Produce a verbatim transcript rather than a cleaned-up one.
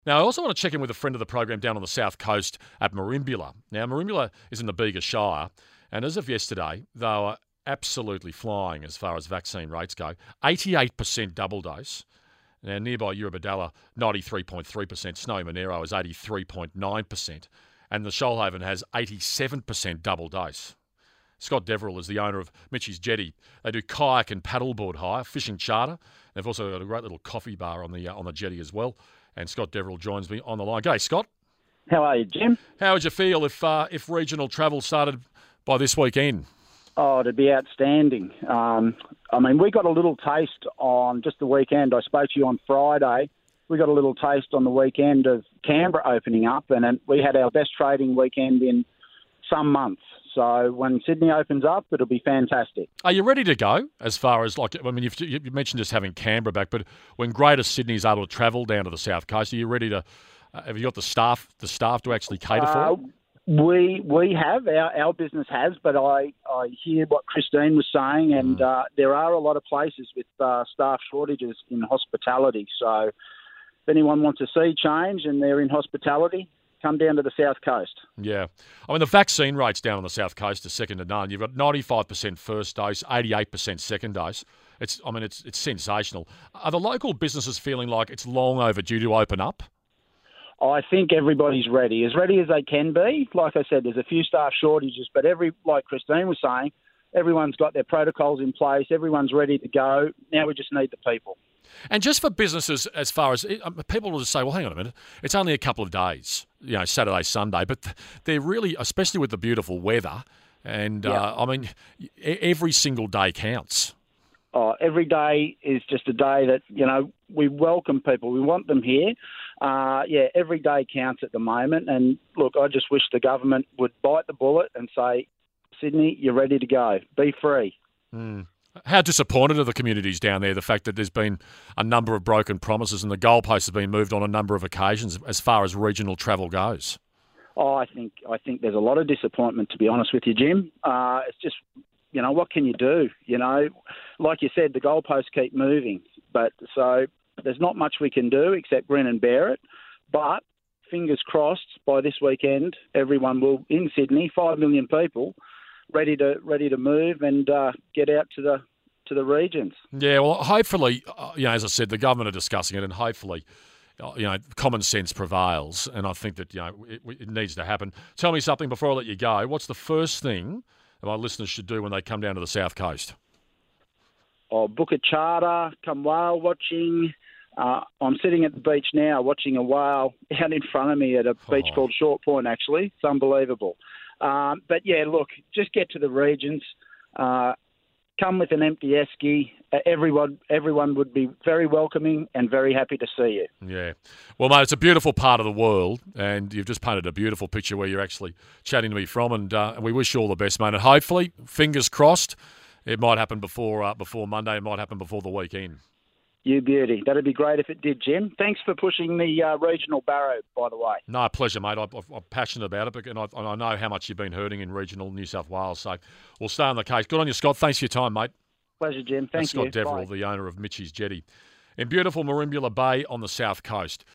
Now, I also want to check in with a friend of the program down on the south coast at Merimbula. Now, Merimbula is in the Bega Shire, and as of yesterday, they were absolutely flying as far as vaccine rates go. eighty-eight percent double dose. Now, nearby Eurobodalla, ninety-three point three percent. Snowy Monero is eighty-three point nine percent. And the Shoalhaven has eighty-seven percent double dose. Scott Deverell is the owner of Mitchie's Jetty. They do kayak and paddleboard hire, fishing charter. They've also got a great little coffee bar on the uh, on the jetty as well. And Scott Deverell joins me on the line. G'day, Scott. How are you, Jim? How would you feel if uh, if regional travel started by this weekend? Oh, it'd be outstanding. Um, I mean, we got a little taste on just the weekend. I spoke to you on Friday. We got a little taste on the weekend of Canberra opening up, and then we had our best trading weekend in some months. So when Sydney opens up, it'll be fantastic. Are you ready to go as far as, like, I mean, you've, you mentioned just having Canberra back, but when Greater Sydney is able to travel down to the south coast, are you ready to, uh, have you got the staff the staff to actually cater for uh, it? We we have, our, our business has, but I, I hear what Christine was saying, and Mm. uh, there are a lot of places with uh, staff shortages in hospitality. So if anyone wants to see change and they're in hospitality, come down to the south coast. Yeah. I mean, the vaccine rates down on the south coast are second to none. You've got ninety-five percent first dose, eighty-eight percent second dose. It's, I mean, it's it's sensational. Are the local businesses feeling like it's long overdue to open up? I think everybody's ready, as ready as they can be. Like I said, there's a few staff shortages, but every, like Christine was saying, everyone's got their protocols in place. Everyone's ready to go. Now we just need the people. And just for businesses, as far as people will just say, well, hang on a minute, it's only a couple of days, you know, Saturday, Sunday, but they're really, especially with the beautiful weather, and Yeah. uh, I mean, every single day counts. Oh, every day is just a day that, you know, we welcome people. We want them here. Uh, yeah, every day counts at the moment. And look, I just wish the government would bite the bullet and say, Sydney, you're ready to go. Be free. Mm. How disappointed are the communities down there, the fact that there's been a number of broken promises and the goalposts have been moved on a number of occasions as far as regional travel goes? Oh, I think I think there's a lot of disappointment, to be honest with you, Jim. Uh, it's just, you know, what can you do? You know, like you said, the goalposts keep moving. But so there's not much we can do except grin and bear it. But fingers crossed, by this weekend, everyone will, in Sydney, five million people, ready to ready to move and uh, get out to the to the regions. Yeah, well, hopefully, uh, you know, as I said, the government are discussing it, and hopefully, uh, you know, common sense prevails. And I think that, you know, it, it needs to happen. Tell me something before I let you go. What's the first thing that my listeners should do when they come down to the south coast? Oh, book a charter, come whale watching. Uh, I'm sitting at the beach now watching a whale out in front of me at a beach Oh. called Short Point, actually. It's unbelievable. Um, but, yeah, look, just get to the regions. Uh, come with an empty esky. Uh, everyone, everyone would be very welcoming and very happy to see you. Yeah. Well, mate, it's a beautiful part of the world, and you've just painted a beautiful picture where you're actually chatting to me from, and uh, we wish you all the best, mate. And hopefully, fingers crossed, it might happen before uh, before Monday. It might happen before the weekend. You beauty. That'd be great if it did, Jim. Thanks for pushing the uh, regional barrow, by the way. No, pleasure, mate. I, I'm passionate about it, and I, and I know how much you've been hurting in regional New South Wales. So we'll stay on the case. Good on you, Scott. Thanks for your time, mate. Pleasure, Jim. Thank That's Scott you. Deverell, Bye. the owner of Mitchie's Jetty in beautiful Merimbula Bay on the south coast.